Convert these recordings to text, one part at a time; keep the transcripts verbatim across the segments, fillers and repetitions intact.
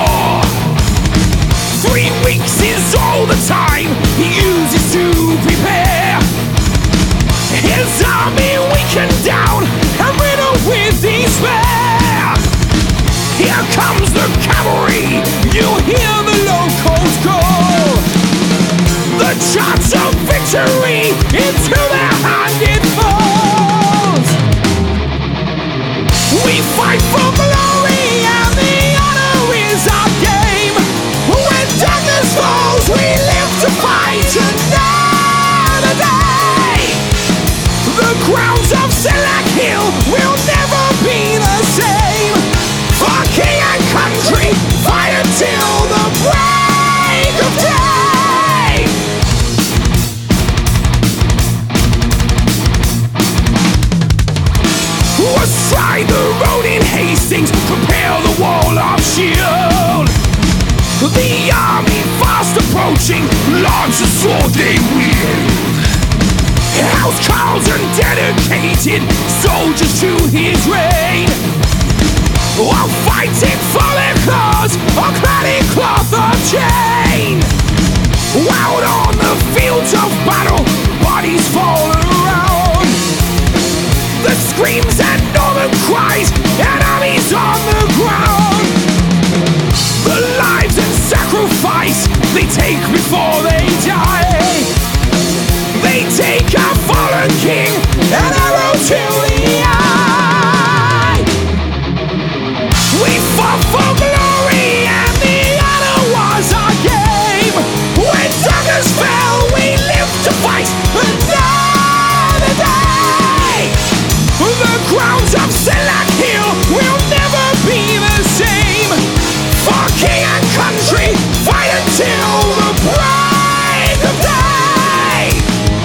war. Three weeks is all the time he uses to prepare. His army weakened down and riddled with despair. Here comes the cavalry, you'll hear the locals call. The chants of victory, into their hand it falls. We fight for glory and the honor is our game. When darkness falls, we live to fight another day. The grounds of Selak Hill will never be the same. For king and country, fight until the break of day. Astride the road in Hastings, prepare the wall of shield. The army fast approaching, lance and sword they wield. House Carlton dedicated soldiers to his reign, while fighting for their cause, or clad in cloth or chain. Out on the fields of battle, bodies fall around. The screams and northern cries, and armies on the ground. The lives and sacrifice they take before they die. They take our fallen king, an arrow to the eye. We fought for glory and the honor was our game. When darkness fell, we lived to fight another day. The grounds of Selak Hill will never be the same. For king and country, fight until the break of day.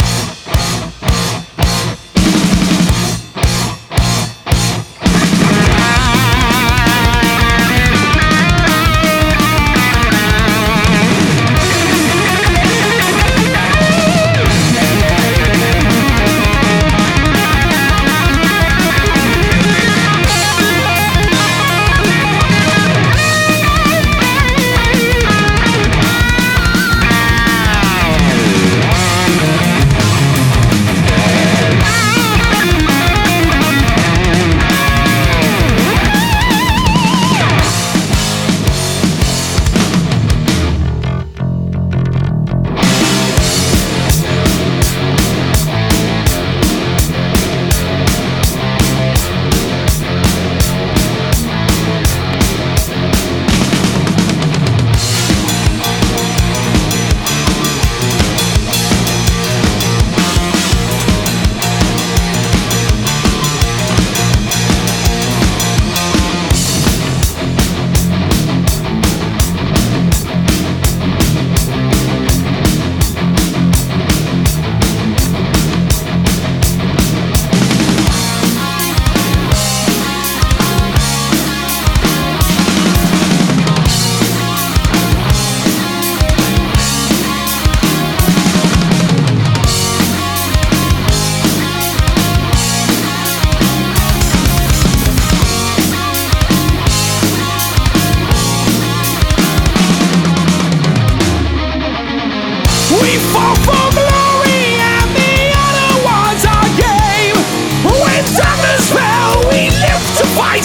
We fought for glory and the honor was our game. When darkness fell, we lived to fight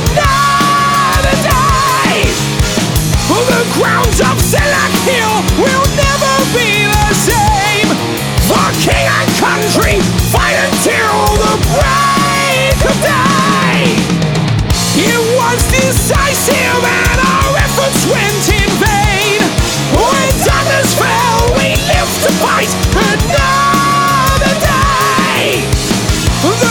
another day. The grounds of Selak Hill will never be the same. For king and country, fight until the break of day. It was decisive and our efforts went in vain. When darkness fell, we lived to fight another day. The